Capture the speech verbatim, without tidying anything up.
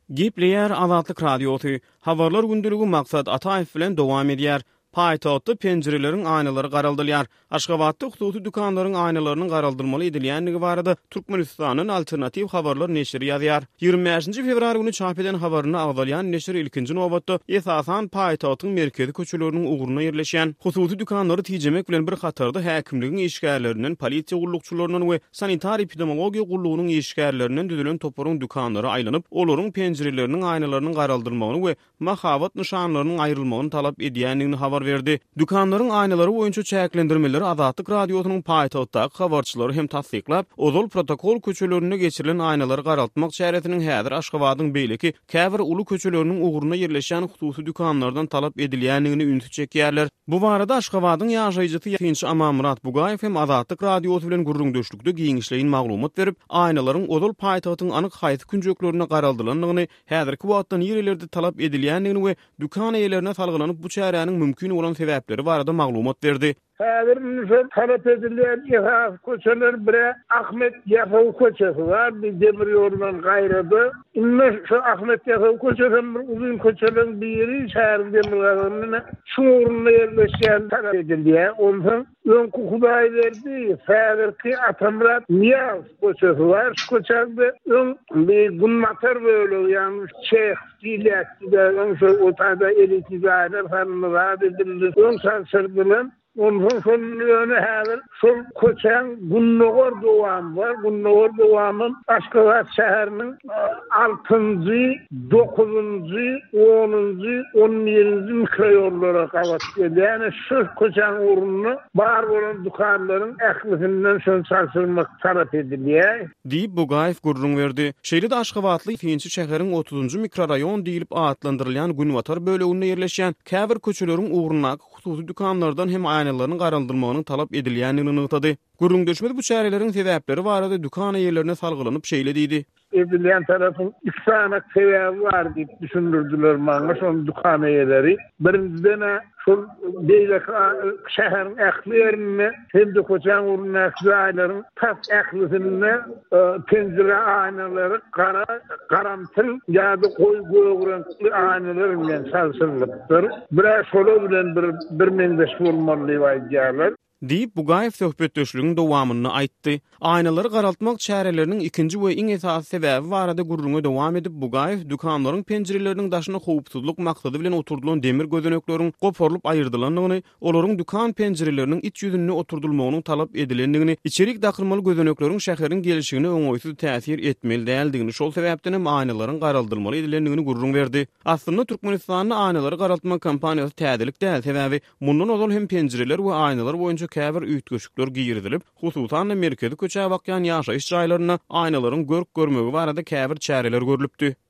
Gipleyer Azatlyk Radiosu. Habarlar gündülügi maksat Ataýew bilen dowam edýär. Paýtagtda penjirelerin aýnalary garaldylýar. Aşgabatda hususy dükanlaryň aýnalarynyň garaldyrmaly edilýänligi barada Türkmenistanyň Alternativ Habarlar neşri ýazýar. ýygrimi beşinji fevral güni çap eden habaryny agdalýan neşir ilkinji nowbatda esasan paýtagtyň merkezi köçeleriniň uguruna ýerleşýän hususy dükanlary tijemek bilen bir hatarda häkimligiň işgärlerinden, polisiýa gullukçylarynyň we sanitar epidemiologiýa gullugynyň işgärlerinden düzülen toparyň dükanlary aýlanyp, olaryň penjireleriniň aýnalarynyň garaldyrmagyny we mahawat nişanlarynyň aýrylmagyny talap edýänligini habar verdi. Dükanlaryň aýnalary boýunça çäklendirmeleri Azatlyk Radiosynyň paýtagtdaky habarçylary hem tasdiklap, ozal protokol köçelerine geçirilen aýnalary garaltmak şäheriniň häzir Aşgabatyň beýleki käbir ulu köçeleriniň uguruna ýerleşen hususy dükanlardan talap edilýänligini ünsü çekýärler. Bu barada Aşgabatyň ýaşaýjysy Tinç Amamrat Bugaýew hem Azatlyk Radiosy bilen gurrundaşlykda giňişleýin maglumat berip, aýnalaryň ozal paýtagtyň anyk haýsy künjeklerine garaldylanlygyny, häzirki wagtdan ýerlerde talap edilýänligini we dükan eýlerine salgylanyp bu çäreniň mümkin bolan sebäpleri barada maglumat berdi. Häzir nüfus talep edilen ýa köçeler bire Ahmet Ýasaw köçesi var, bir demir ýolundan gaýrady. Inne şu Ahmet Ýasaw köçesiň bir uzun köçelerin biri şäher demir ýolunyna şu uruny ýerleşýän talep edilýär. Ondan öňkü Hudaý berdi, häzirki Atamrat Niyaz köçesi var. Şu köçede öň bir gunmatar bölegi, ýani Şeyh diýilýär. Öň şu otada elitizade fanny var edildi. Öň sansyrdylan Ondan sonra häzir şol köçäň Gunnogor dowam var. Gunnogor dowamyň Aşgabat şäheriniň altynjy, dokuzunjy, onunjy, on ýedinji mikroýollara gabat geldi. Ýani şu köçäň uruny bar bolan dükanlaryň ählisinden şol çalsyrmak talap edilýär. Diýip Bugaýew gurrun berdi. Şeýle Aşgabatly Tinçi şäheriň otuzunjy mikroraýon diýilip adlandyrylýan Günwatar böleginde ýerleşýän käbir köçeleriň ugruna hususy dükanlardan hem aýnalarynyň garaldyrmagyny talap edilýänligini ýygytdy. Gurrundaşmady bu çäreleriň sebäpleri barada dükan ýerlerine salgylanyp şeýle diýdi. Edilen tarafın iki tane sebebi var diye düşündürdüler bana son dükan yerleri. Birinciden şu beýle şäherin ählilerine hem de köçäň urun ählilerin tas ählisine penjire aýnalary kara karamtyl ýa-da goý göwrenkli aýnalar bilen çalsyrlypdyr. Biraz şol bilen bir bir mendeş bolmaly diýýärler. Diýip Bugaýew söhbetdeşliginiň dowamyny aýtdy. Aýnalary garaltmak çäreleriniň ikinji we iň esasy sebäbi barada gurrunga dowam edip Bugaýew dükanlaryň penjireleriniň daşyna howpsuzlyk maksady bilen oturdulan demir gözeneklerini goparylyp aýyrdylanlygyny, olaryň dükan penjireleriniň iç ýüzüne oturdulmagyny talap edilendigini, içerik dakylmaly gözenekleriň şäheriň gelişigine öňoýsuz täsir etmeli däldigini, şol sebäpden hem aýnalaryň garaldyrmaly edilendigini gurrun berdi. Aslynda Türkmenistanyň aýnalary garaltma kampaniýasy täzelik däl sebäbi mundan ozal hem penjireler we aýnalar boýunça käbir üýtgeşikler giýirilip, hususan merkezi köçä bakýan ýaşaýyş jaýlaryna aýnalaryň görk görmegi barada käbir çäreler görülüpdi.